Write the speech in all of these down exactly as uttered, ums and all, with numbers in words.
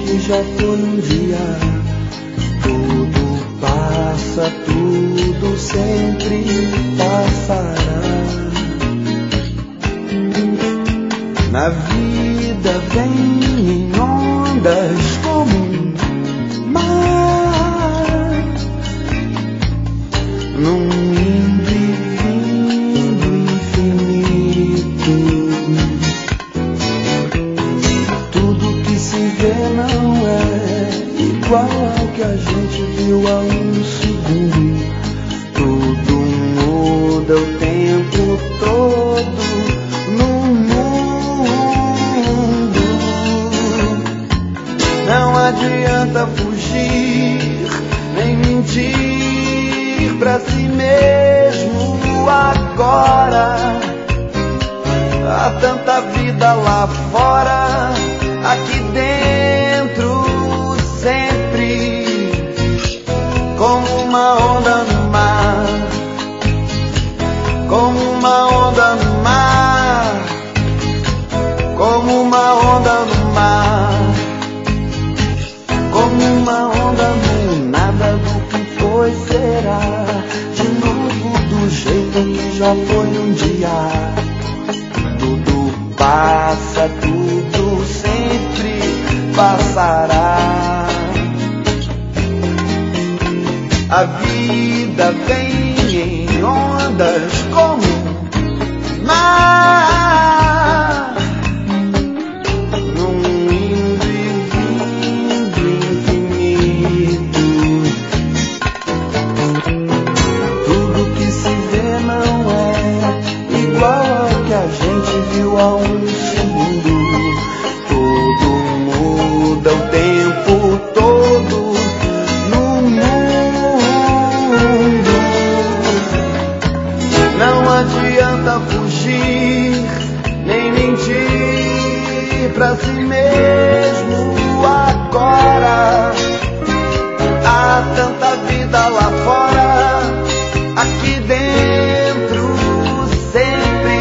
que já foi um dia. Tudo passa, tudo sempre passará. Na vida vem em ondas como um mar, num indo e vindo infinito. Tudo que se vê não é igual ao que a gente viu há um segundo. Tudo muda o tempo todo no mundo. Não adianta fugir, nem mentir pra si mesmo agora. Há tanta vida lá fora, aqui dentro sempre, como uma onda no mar, como uma onda no mar, como uma onda no mar, como uma onda no nada. Do que foi será de novo do jeito que já foi um dia. Tudo passa, tudo sempre passará. A vida vem em ondas como um mar, num indo e vindo infinito. Tudo que se vê não é igual ao que a gente viu há um segundo. Tudo muda o tempo todo no mundo. Não adianta fugir, nem mentir pra si mesmo agora. Há tanta vida lá fora, aqui dentro sempre,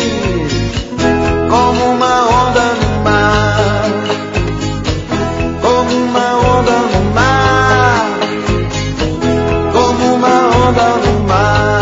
como uma onda no mar, como uma onda no mar, como uma onda no mar.